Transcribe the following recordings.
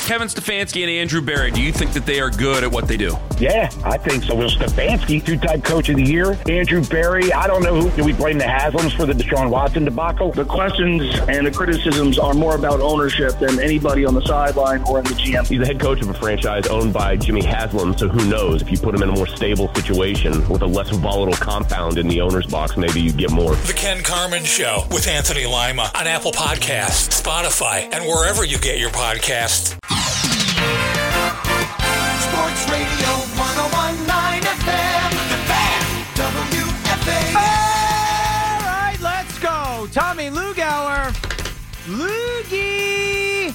Kevin Stefanski and Andrew Berry, do you think that they are good at what they do? Yeah, I think so. Will Stefanski, two-time coach of the year. Andrew Berry, I don't know who. Do we blame the Haslams for the Deshaun Watson debacle? The questions and the criticisms are more about ownership than anybody on the sideline or in the GM. He's the head coach of a franchise owned by Jimmy Haslam, so who knows? If you put him in a more stable situation with a less volatile compound in the owner's box, maybe you get more. The Ken Carman Show with Anthony Lima on Apple Podcasts, Spotify, and wherever you get your podcasts. Sports Radio 101.9 FM, The Fan, WFAN. All right, let's go. Tommy Lugauer, Loogie.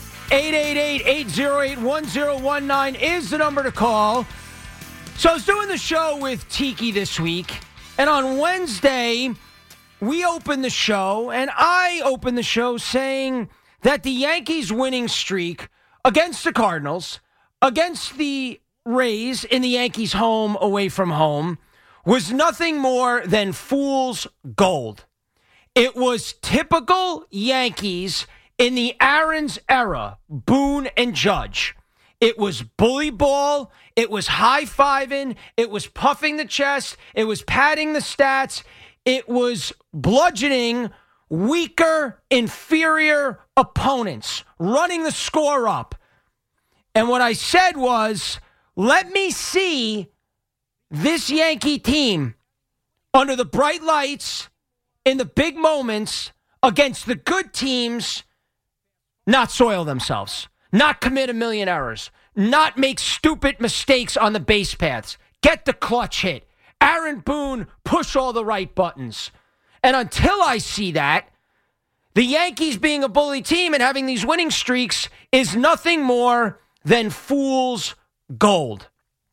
888-808-1019 is the number to call. So I was doing the show with Tiki this week, and on Wednesday, we opened the show, and I opened the show saying that the Yankees' winning streak against the Cardinals, against the Rays in the Yankees' home away from home, was nothing more than fool's gold. It was typical Yankees in the Aaron's era, Boone and Judge. It was bully ball, it was high-fiving, it was puffing the chest, it was padding the stats, it was bludgeoning weaker, inferior opponents, running the score up. And what I said was, let me see this Yankee team under the bright lights in the big moments against the good teams not soil themselves, not commit a million errors, not make stupid mistakes on the base paths, get the clutch hit. Aaron Boone, push all the right buttons. And until I see that, the Yankees being a bully team and having these winning streaks is nothing more than fool's gold.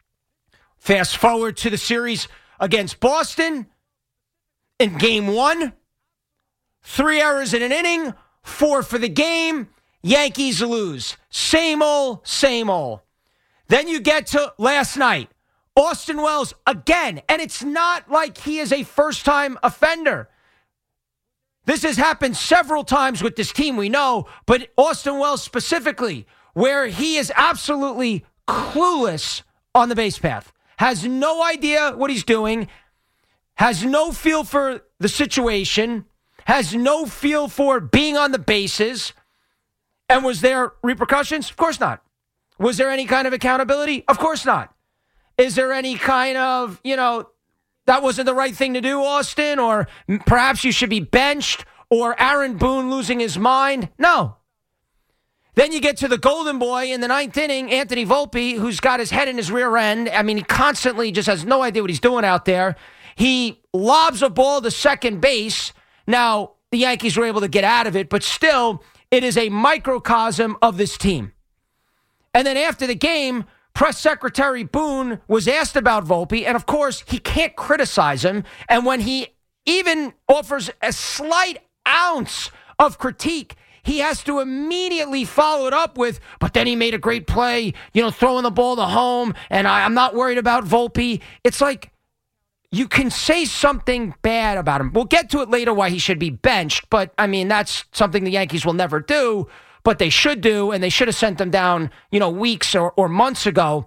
Fast forward to the series against Boston in Game 1. 3 errors in an inning, 4 for the game. Yankees lose. Same old, same old. Then you get to last night. Austin Wells again. And it's not like he is a first-time offender. This has happened several times with this team, we know. But Austin Wells specifically, where he is absolutely clueless on the base path. Has no idea what he's doing. Has no feel for the situation. Has no feel for being on the bases. And was there repercussions? Of course not. Was there any kind of accountability? Of course not. Is there any kind of, that wasn't the right thing to do, Austin, or perhaps you should be benched, or Aaron Boone losing his mind? No. Then you get to the golden boy in the 9th inning, Anthony Volpe, who's got his head in his rear end. I mean, he constantly just has no idea what he's doing out there. He lobs a ball to second base. Now, the Yankees were able to get out of it, but still, it is a microcosm of this team. And then after the game, Press Secretary Boone was asked about Volpe, and of course, he can't criticize him. And when he even offers a slight ounce of critique, he has to immediately follow it up with, but then he made a great play, throwing the ball to home, and I'm not worried about Volpe. It's like, you can say something bad about him. We'll get to it later why he should be benched, but, that's something the Yankees will never do, but they should do, and they should have sent him down, weeks or months ago.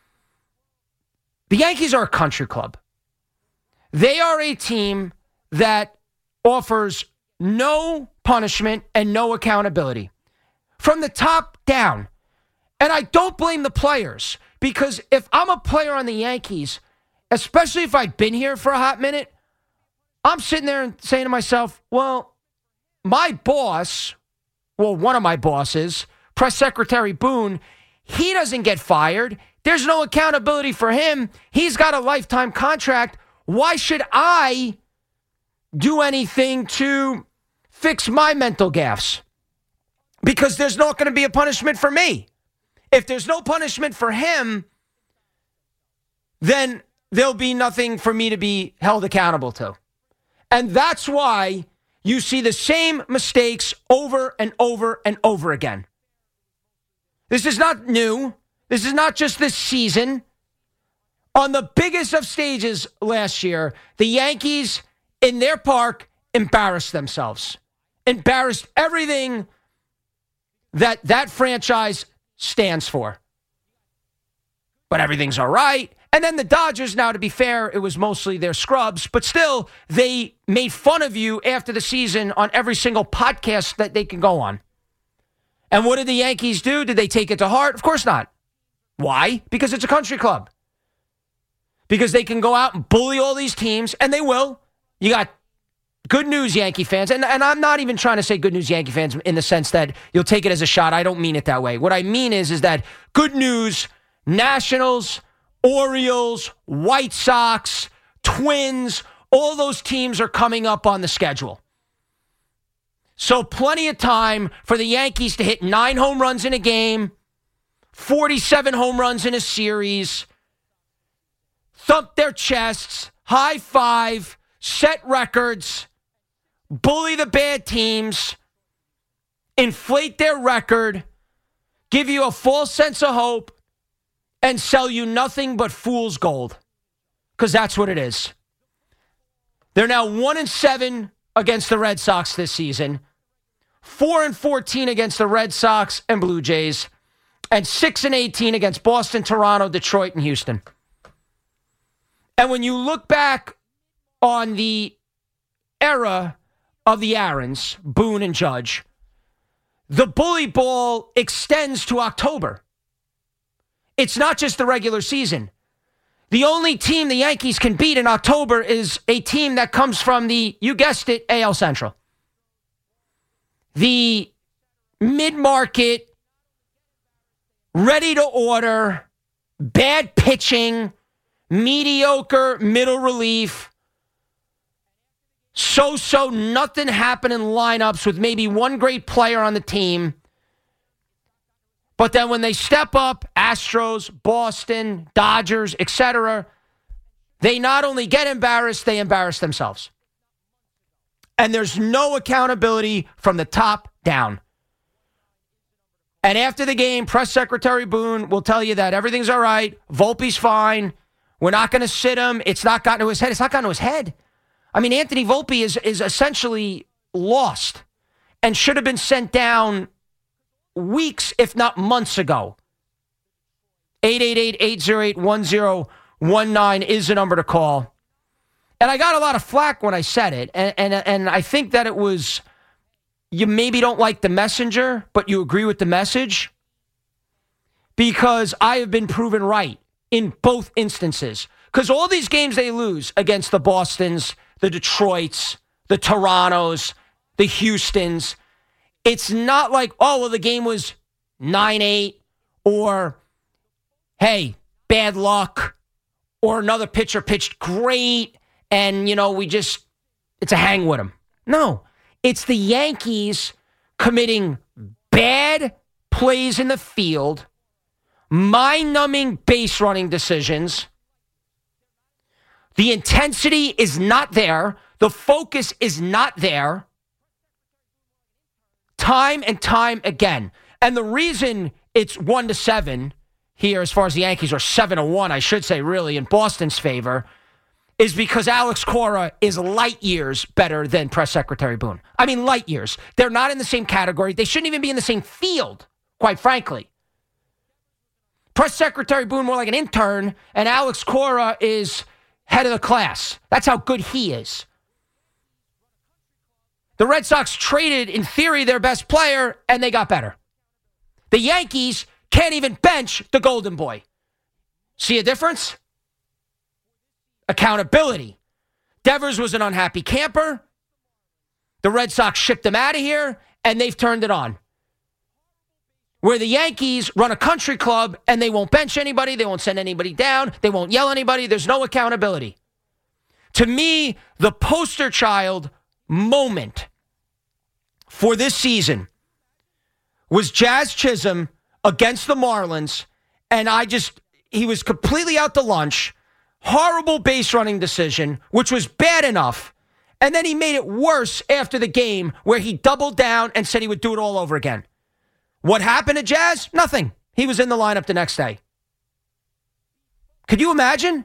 The Yankees are a country club. They are a team that offers no punishment and no accountability from the top down. And I don't blame the players, because if I'm a player on the Yankees, especially if I've been here for a hot minute, I'm sitting there and saying to myself, well, my boss, one of my bosses, Press Secretary Boone, he doesn't get fired. There's no accountability for him. He's got a lifetime contract. Why should I do anything to fix my mental gaffes? Because there's not going to be a punishment for me. If there's no punishment for him, then there'll be nothing for me to be held accountable to. And that's why you see the same mistakes over and over and over again. This is not new. This is not just this season. On the biggest of stages last year, the Yankees in their park embarrassed themselves. Embarrassed everything that franchise stands for. But everything's all right. And then the Dodgers, now to be fair, it was mostly their scrubs, but still, they made fun of you after the season on every single podcast that they can go on. And what did the Yankees do? Did they take it to heart? Of course not. Why? Because it's a country club. Because they can go out and bully all these teams, and they will. You got good news, Yankee fans. And I'm not even trying to say good news, Yankee fans, in the sense that you'll take it as a shot. I don't mean it that way. What I mean is that good news, Nationals, Orioles, White Sox, Twins, all those teams are coming up on the schedule. So plenty of time for the Yankees to hit 9 home runs in a game, 47 home runs in a series, thump their chests, high five, set records, bully the bad teams, inflate their record, give you a false sense of hope, and sell you nothing but fool's gold. Because that's what it is. They're now 1-7 against the Red Sox this season, 4-14 against the Red Sox and Blue Jays, and 6-18 against Boston, Toronto, Detroit, and Houston. And when you look back on the era of the Aarons, Boone and Judge, the bully ball extends to October. It's not just the regular season. The only team the Yankees can beat in October is a team that comes from the, you guessed it, AL Central. The mid-market, ready to order, bad pitching, mediocre middle relief, so-so, nothing happening lineups with maybe one great player on the team. But then when they step up, Astros, Boston, Dodgers, etc., they not only get embarrassed, they embarrass themselves. And there's no accountability from the top down. And after the game, Press Secretary Boone will tell you that everything's all right. Volpe's fine. We're not going to sit him. It's not gotten to his head. It's not gotten to his head. I mean, Anthony Volpe is essentially lost and should have been sent down weeks, if not months ago. 888-808-1019 is the number to call. And I got a lot of flack when I said it. And I think that it was, you maybe don't like the messenger, but you agree with the message. Because I have been proven right in both instances. Because all these games they lose against the Bostons, the Detroits, the Torontos, the Houstons, it's not like, oh, well, the game was 9-8 or, hey, bad luck or another pitcher pitched great and, you know, it's a hang with him. No, it's the Yankees committing bad plays in the field, mind-numbing base running decisions. The intensity is not there. The focus is not there. Time and time again. And the reason it's 1-7 here as far as the Yankees, or 7-1, I should say, really, in Boston's favor, is because Alex Cora is light years better than Press Secretary Boone. I mean, light years. They're not in the same category. They shouldn't even be in the same field, quite frankly. Press Secretary Boone more like an intern, and Alex Cora is head of the class. That's how good he is. The Red Sox traded, in theory, their best player, and they got better. The Yankees can't even bench the Golden Boy. See a difference? Accountability. Devers was an unhappy camper. The Red Sox shipped him out of here, and they've turned it on. Where the Yankees run a country club, and they won't bench anybody, they won't send anybody down, they won't yell anybody, there's no accountability. To me, the poster child moment for this season was Jazz Chisholm against the Marlins, and he was completely out to lunch, horrible base running decision, which was bad enough, and then he made it worse after the game where he doubled down and said he would do it all over again. What happened to Jazz? Nothing. He was in the lineup the next day. Could you imagine?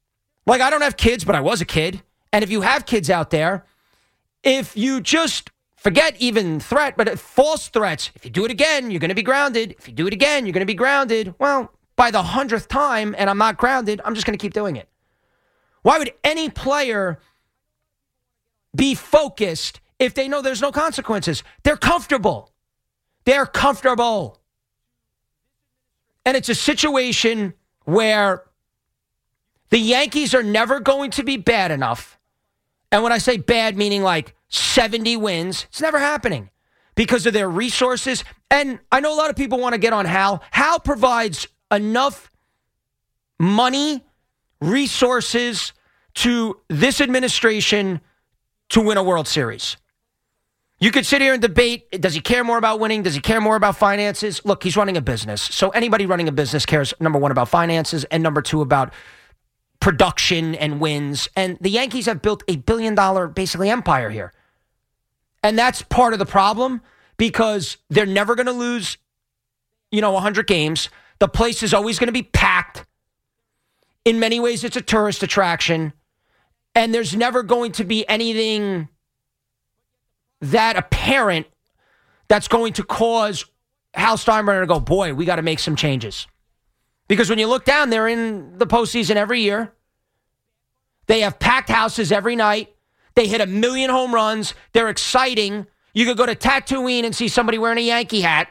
I don't have kids, but I was a kid. And if you have kids out there, if you just Forget even threat, but false threats. If you do it again, you're going to be grounded. If you do it again, you're going to be grounded. Well, by the 100th time and I'm not grounded, I'm just going to keep doing it. Why would any player be focused if they know there's no consequences? They're comfortable. They're comfortable. And it's a situation where the Yankees are never going to be bad enough. And when I say bad, meaning like 70 wins, it's never happening because of their resources. And I know a lot of people want to get on Hal. Hal provides enough money, resources to this administration to win a World Series. You could sit here and debate, does he care more about winning? Does he care more about finances? Look, he's running a business. So anybody running a business cares, number one, about finances, and number two, about production and wins. And the Yankees have built $1 billion, basically, empire here. And that's part of the problem because they're never going to lose, 100 games. The place is always going to be packed. In many ways, it's a tourist attraction. And there's never going to be anything that apparent that's going to cause Hal Steinbrenner to go, boy, we got to make some changes. Because when you look down, they're in the postseason every year. They have packed houses every night. They hit 1 million home runs. They're exciting. You could go to Tatooine and see somebody wearing a Yankee hat.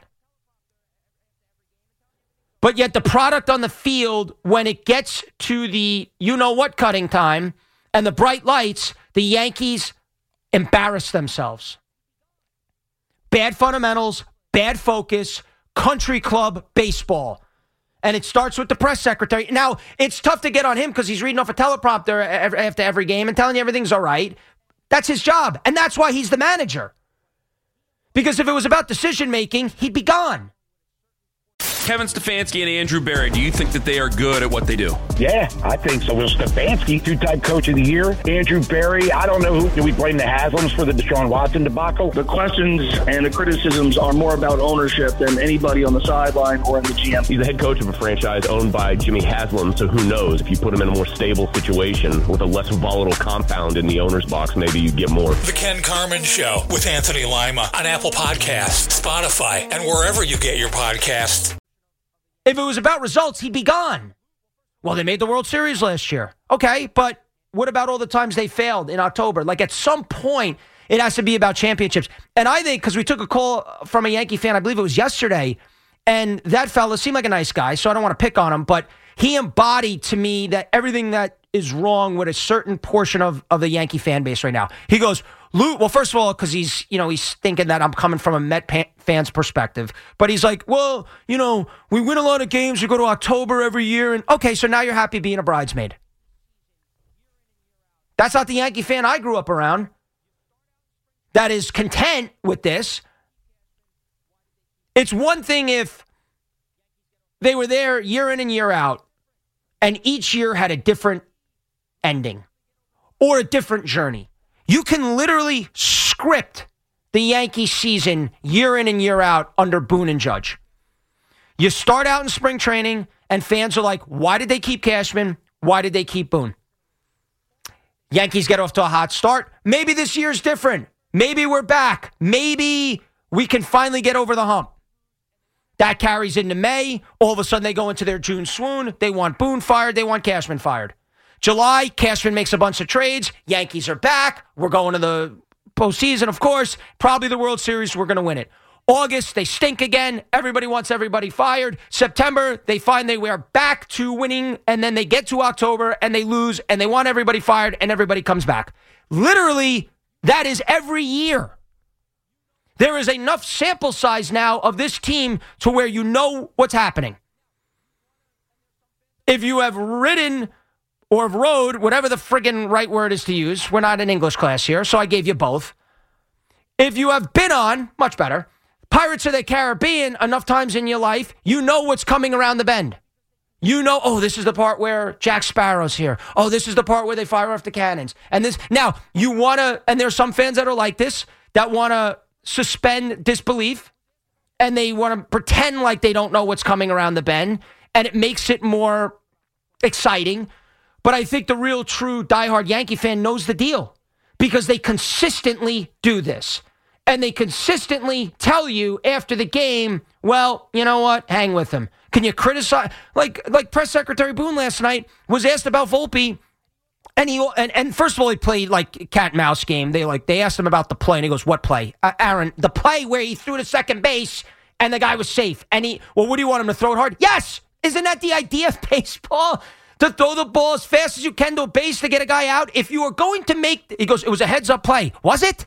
But yet the product on the field, when it gets to the you-know-what cutting time and the bright lights, the Yankees embarrass themselves. Bad fundamentals, bad focus, country club baseball. And it starts with the press secretary. Now, it's tough to get on him because he's reading off a teleprompter after every game and telling you everything's all right. That's his job. And that's why he's the manager. Because if it was about decision-making, he'd be gone. Kevin Stefanski and Andrew Berry, do you think that they are good at what they do? Yeah, I think so. Will Stefanski, two-time coach of the year. Andrew Berry, I don't know who. Do we blame the Haslams for the Deshaun Watson debacle? The questions and the criticisms are more about ownership than anybody on the sideline or in the GM. He's the head coach of a franchise owned by Jimmy Haslam, so who knows? If you put him in a more stable situation with a less volatile compound in the owner's box, maybe you get more. The Ken Carman Show with Anthony Lima on Apple Podcasts, Spotify, and wherever you get your podcasts. If it was about results, he'd be gone. Well, they made the World Series last year. Okay, but what about all the times they failed in October? Like, at some point, it has to be about championships. And I think, because we took a call from a Yankee fan, I believe it was yesterday, and that fella seemed like a nice guy, so I don't want to pick on him, but he embodied to me that everything that is wrong with a certain portion of the Yankee fan base right now. He goes, Lou, well, first of all, because he's thinking that I'm coming from a Met fan's perspective. But he's like, well, we win a lot of games. We go to October every year. And okay, so now you're happy being a bridesmaid. That's not the Yankee fan I grew up around that is content with this. It's one thing if they were there year in and year out, and each year had a different ending or a different journey. You can literally script the Yankee season year in and year out under Boone and Judge. You start out in spring training, and fans are like, why did they keep Cashman? Why did they keep Boone? Yankees get off to a hot start. Maybe this year's different. Maybe we're back. Maybe we can finally get over the hump. That carries into May. All of a sudden, they go into their June swoon. They want Boone fired. They want Cashman fired. July, Cashman makes a bunch of trades. Yankees are back. We're going to the postseason, of course. Probably the World Series. We're going to win it. August, they stink again. Everybody wants everybody fired. September, they find they were back to winning, and then they get to October, and they lose, and they want everybody fired, and everybody comes back. Literally, that is every year. There is enough sample size now of this team to where you know what's happening. If you have ridden or rode, whatever the friggin' right word is to use. We're not in English class here, so I gave you both. If you have been on, much better, Pirates of the Caribbean enough times in your life, you know what's coming around the bend. You know, oh, this is the part where Jack Sparrow's here. Oh, this is the part where they fire off the cannons. And this, now, you want to, and there's some fans that are like this, that want to suspend disbelief, and they want to pretend like they don't know what's coming around the bend, and it makes it more exciting. But I think the real, true, diehard Yankee fan knows the deal because they consistently do this. And they consistently tell you after the game, well, you know what? Hang with him. Can you criticize? Like Press Secretary Boone last night was asked about Volpe. And first of all, he played like cat and mouse game. They asked him about the play, and he goes, "What play, Aaron? The play where he threw to second base and the guy was safe." And what do you want him to throw it hard? Yes, isn't that the idea of baseball? To throw the ball as fast as you can to a base to get a guy out. If you are going to he goes, it was a heads up play, was it?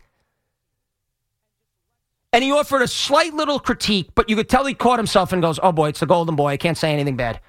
And he offered a slight little critique, but you could tell he caught himself and goes, "Oh boy, it's the golden boy. I can't say anything bad."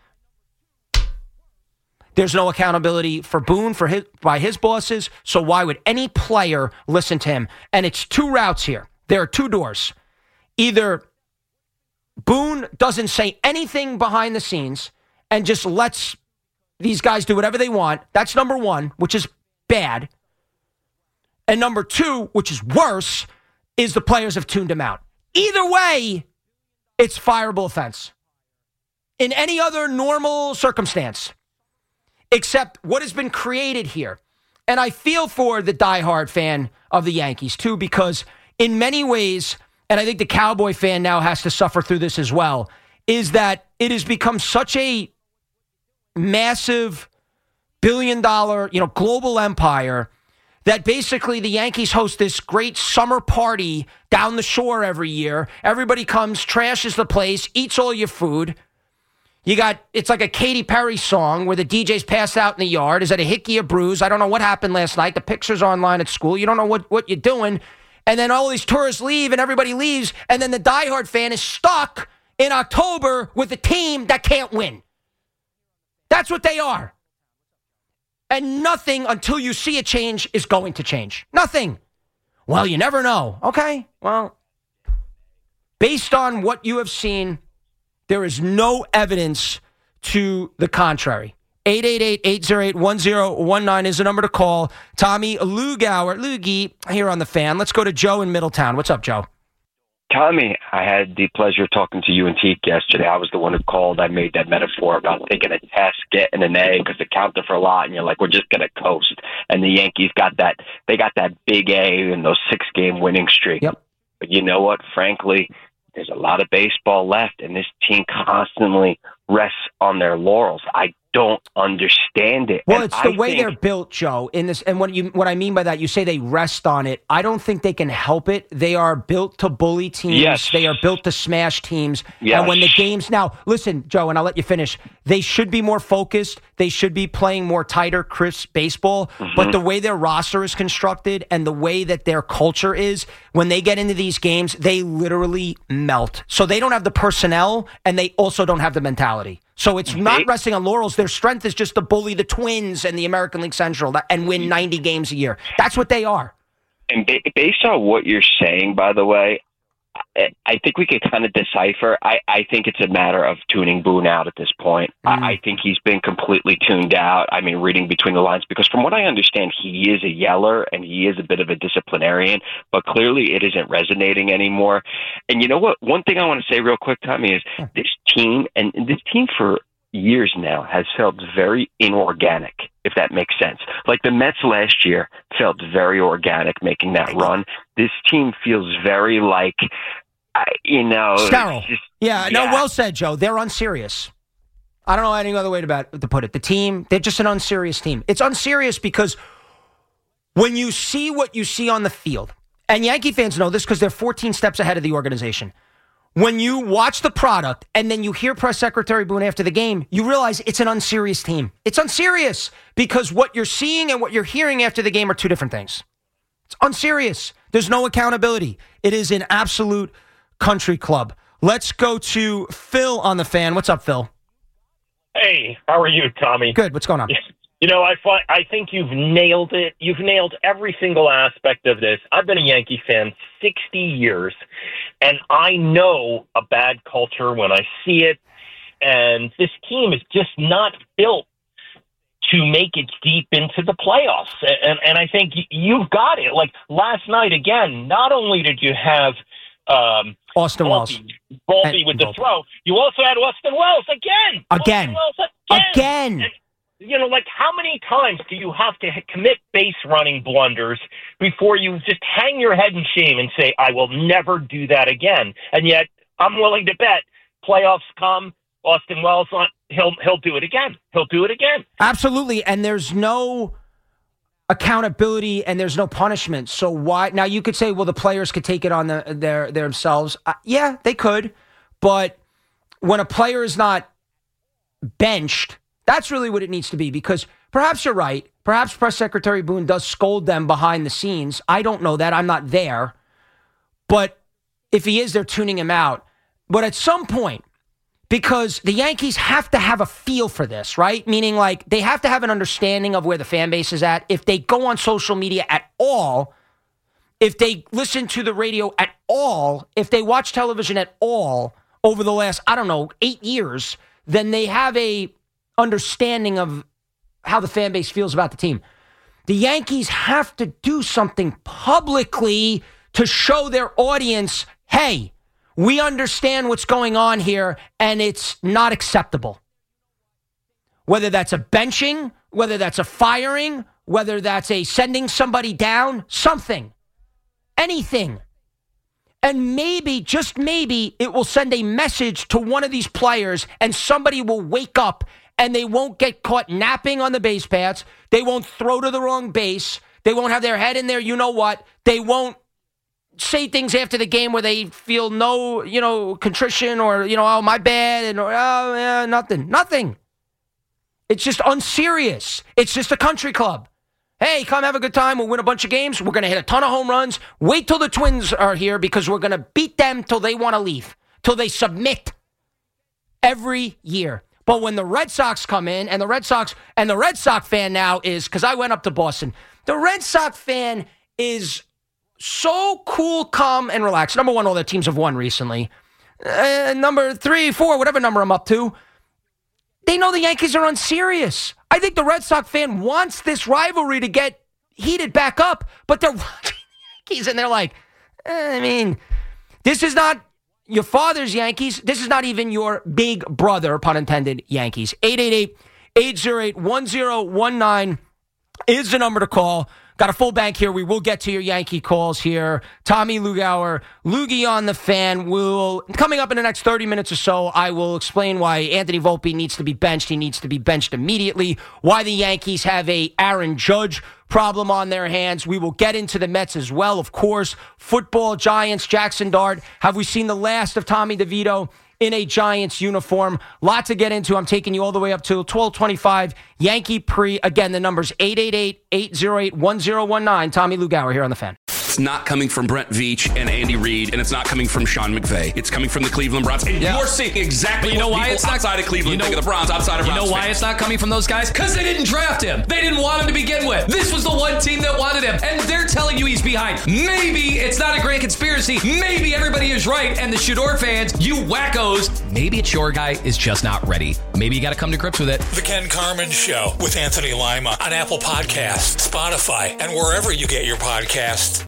There's no accountability for Boone by his bosses, so why would any player listen to him? And it's two routes here. There are two doors. Either Boone doesn't say anything behind the scenes and just lets these guys do whatever they want. That's number one, which is bad. And number two, which is worse, is the players have tuned him out. Either way, it's fireable offense. In any other normal circumstance. Except what has been created here. And I feel for the diehard fan of the Yankees, too, because in many ways, and I think the Cowboy fan now has to suffer through this as well, is that it has become such a massive billion-dollar, global empire that basically the Yankees host this great summer party down the shore every year. Everybody comes, trashes the place, eats all your food. It's like a Katy Perry song where the DJ's passed out in the yard. Is that a hickey or bruise? I don't know what happened last night. The picture's online at school. You don't know what you're doing. And then all these tourists leave and everybody leaves. And then the diehard fan is stuck in October with a team that can't win. That's what they are. And nothing until you see a change is going to change. Nothing. Well, you never know. Okay, well, based on what you have seen, there is no evidence to the contrary. 888-808-1019 is the number to call. Tommy Lugauer, here on the Fan. Let's go to Joe in Middletown. What's up, Joe? Tommy, I had the pleasure of talking to you and Teak yesterday. I was the one who called. I made that metaphor about taking a test, getting an A, because it counted for a lot, and you're like, we're just going to coast. And the Yankees got that big A in those 6-game winning streak. Yep. But you know what? Frankly, there's a lot of baseball left, and this team constantly rests on their laurels. I don't understand it. Well, it's the way they're built, Joe. In this, and what I mean by that, you say they rest on it. I don't think they can help it. They are built to bully teams. Yes. They are built to smash teams. Yes. And when the games now, listen, Joe, and I'll let you finish. They should be more focused. They should be playing more tighter, crisp baseball. Mm-hmm. But the way their roster is constructed and the way that their culture is, when they get into these games, they literally melt. So they don't have the personnel, and they also don't have the mentality. So it's not resting on laurels. Their strength is just to bully the Twins and the American League Central and win 90 games a year. That's what they are. And based on what you're saying, by the way, I think we could kind of decipher. I think it's a matter of tuning Boone out at this point. I think he's been completely tuned out. I mean, reading between the lines, because from what I understand, he is a yeller and he is a bit of a disciplinarian, but clearly it isn't resonating anymore. And you know what? One thing I want to say real quick, Tommy, is this team for years now has felt very inorganic, if that makes sense. Like the Mets last year felt very organic making that run. This team feels very like, sterile. No, well said, Joe. They're unserious. I don't know any other way to put it. The team, they're just an unserious team. It's unserious because when you see what you see on the field, and Yankee fans know this because they're 14 steps ahead of the organization. When you watch the product and then you hear Press Secretary Boone after the game, you realize it's an unserious team. It's unserious because what you're seeing and what you're hearing after the game are two different things. It's unserious. There's no accountability. It is an absolute country club. Let's go to Phil on the Fan. What's up, Phil? Hey, how are you, Tommy? Good. What's going on? I think you've nailed it. You've nailed every single aspect of this. I've been a Yankee fan 60 years, and I know a bad culture when I see it, and this team is just not built to make it deep into the playoffs. And I think you've got it. Like last night, again, not only did you have Austin Wells. Volpe with the throw, you also had Austin Wells again. Again. like how many times do you have to commit base running blunders before you just hang your head in shame and say, I will never do that again? And yet I'm willing to bet playoffs come, Austin Wells, he'll do it again. He'll do it again. Absolutely. And there's no accountability and there's no punishment. So why? Now you could say, well, the players could take it on themselves. Yeah, they could. But when a player is not benched, that's really what it needs to be, because perhaps you're right. Perhaps Press Secretary Boone does scold them behind the scenes. I don't know that. I'm not there. But if he is, they're tuning him out. But at some point, because the Yankees have to have a feel for this, right? Meaning, like, they have to have an understanding of where the fan base is at. If they go on social media at all, if they listen to the radio at all, if they watch television at all over the last, 8 years, then they have a understanding of how the fan base feels about the team. The Yankees have to do something publicly to show their audience, hey, we understand what's going on here, and it's not acceptable. Whether that's a benching, whether that's a firing, whether that's a sending somebody down, something, anything. And maybe, just maybe, it will send a message to one of these players, and somebody will wake up, and they won't get caught napping on the base paths. They won't throw to the wrong base. They won't have their head in there, you know what. They won't say things after the game where they feel no, contrition or, oh, my bad, and nothing. It's just unserious. It's just a country club. Hey, come have a good time. We'll win a bunch of games. We're going to hit a ton of home runs. Wait till the Twins are here because we're going to beat them till they want to leave, till they submit every year. But when the Red Sox come in, and the Red Sox fan now is, because I went up to Boston, the Red Sox fan is so cool, calm, and relaxed. Number one, all their teams have won recently. Number 3, 4, whatever number I'm up to, they know the Yankees are unserious. I think the Red Sox fan wants this rivalry to get heated back up, but they're watching the Yankees, and they're like, this is not your father's Yankees. This is not even your big brother, pun intended, Yankees. 888-808-1019 is the number to call. Got a full bank here. We will get to your Yankee calls here. Tommy Lugauer, Loogie on the Fan. Coming up in the next 30 minutes or so, I will explain why Anthony Volpe needs to be benched. He needs to be benched immediately. Why the Yankees have a Aaron Judge problem on their hands. We will get into the Mets as well, of course. Football, Giants, Jackson Dart. Have we seen the last of Tommy DeVito in a Giants uniform? Lot to get into. I'm taking you all the way up to 12:25. Yankee Pre. Again, the number's 888-808-1019. Tommy Lugauer here on the Fan. It's not coming from Brent Veach and Andy Reid, and it's not coming from Sean McVay. It's coming from the Cleveland Browns. And you're seeing exactly what people outside of Cleveland think of the Browns, outside of Browns. You know why it's not coming from those guys? Because they didn't draft him. They didn't want him to begin with. This was the one team that wanted him, and they're telling you he's behind. Maybe it's not a great conspiracy. Maybe everybody is right, and the Shador fans, you wackos, maybe it's your guy is just not ready. Maybe you got to come to grips with it. The Ken Carman Show with Anthony Lima on Apple Podcasts, Spotify, and wherever you get your podcasts.